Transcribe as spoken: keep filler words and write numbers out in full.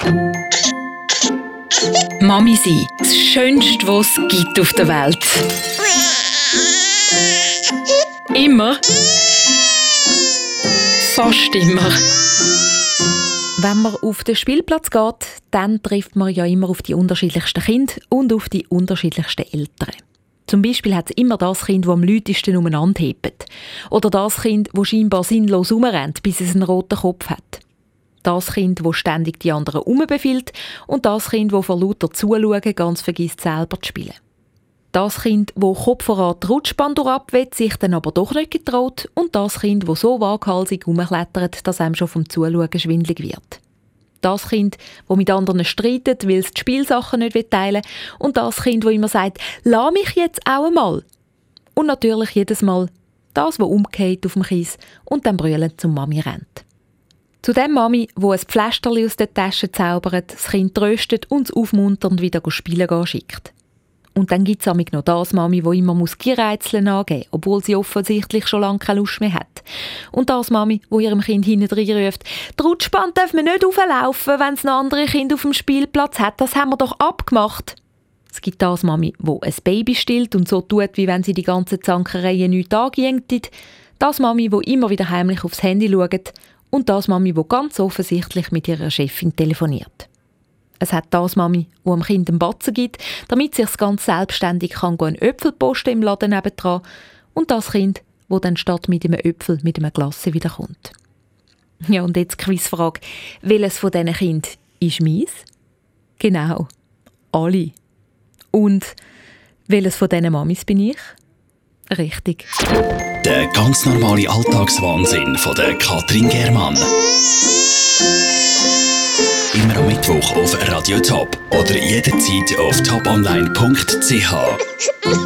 Mami sein, das Schönste, was es gibt auf der Welt. Immer. Fast immer. Wenn man auf den Spielplatz geht, dann trifft man ja immer auf die unterschiedlichsten Kinder und auf die unterschiedlichsten Eltern. Zum Beispiel hat es immer das Kind, das am lautesten umeinander hebt. Oder das Kind, das scheinbar sinnlos rumrennt, bis es einen roten Kopf hat. Das Kind, das ständig die anderen umbefiehlt und das Kind, das vor lauter Zuschauen ganz vergisst, selber zu spielen. Das Kind, das Kopf voran die Rutschbahn durchab will, sich dann aber doch nicht getraut und das Kind, das so waghalsig herumklettert, dass einem schon vom Zuschauen schwindelig wird. Das Kind, das mit anderen streitet, weil es die Spielsachen nicht teilen will und das Kind, das immer sagt, «Lass mich jetzt auch einmal!» Und natürlich jedes Mal das, das umgeht auf dem Kies und dann brüllend zum Mami rennt. Zu dem Mami, wo ein Pflästerli aus der Tasche zaubert, das Kind tröstet und es aufmunternd wieder spielen gehen schickt. Und dann gibt es noch das Mami, die immer Gierrätseln angeben muss, obwohl sie offensichtlich schon lange keine Lust mehr hat. Und das Mami, die ihrem Kind hinten ruft, «Die Rutschbahn darf man nicht auflaufen, wenn es noch andere Kinder auf dem Spielplatz hat, das haben wir doch abgemacht.» Es gibt das Mami, die ein Baby stillt und so tut, wie wenn sie die ganzen Zankereien nicht angejängtet. Das Mami, die immer wieder heimlich aufs Handy schaut. Und das Mami, die ganz offensichtlich mit ihrer Chefin telefoniert. Es hat das Mami, die dem Kind einen Batzen gibt, damit es sich ganz selbstständig kann einen Äpfel posten im Laden nebendran. Und das Kind, das dann statt mit einem Äpfel mit einem Glas wiederkommt. Ja, und jetzt die Quizfrage. Welches von diesen Kindern ist meins? Genau, alle. Und welches von diesen Mamis bin ich? Richtig. Der ganz normale Alltagswahnsinn von der Katrin Germann. Immer am Mittwoch auf Radio Top oder jederzeit auf toponline punkt c h.